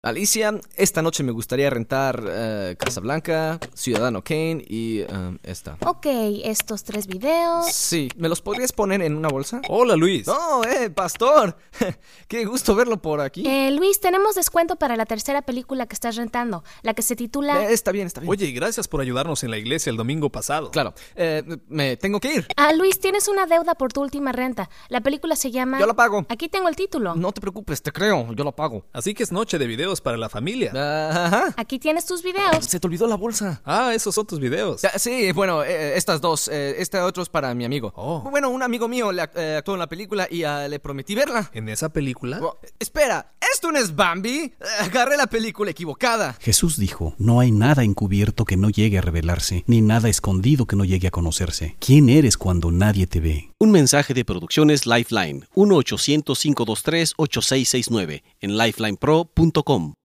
Alicia, esta noche me gustaría rentar Casablanca, Ciudadano Kane y esta. Ok, estos 3 videos. Sí, ¿me los podrías poner en una bolsa? Hola, Luis. ¡Oh, pastor! ¡Qué gusto verlo por aquí! Luis, tenemos descuento para la tercera película que estás rentando, la que se titula... Está bien, está bien. Oye, gracias por ayudarnos en la iglesia el domingo pasado. Claro, me tengo que ir. Luis, tienes una deuda por tu última renta. La película se llama... Yo la pago. Aquí tengo el título. No te preocupes, te creo, yo la pago. Así que es noche de videos para la familia. Ajá. Aquí tienes tus videos. Se te olvidó la bolsa. Esos son tus videos. Sí, bueno, estas dos. Este otro es para mi amigo. Oh. Bueno, un amigo mío le actuó en la película y le prometí verla. ¿En esa película? Espera, ¿esto no es Bambi? Agarré la película equivocada. Jesús dijo, no hay nada encubierto que no llegue a revelarse, ni nada escondido que no llegue a conocerse. ¿Quién eres cuando nadie te ve? Un mensaje de Producciones Lifeline, 1-800-523-8669, en lifelinepro.com.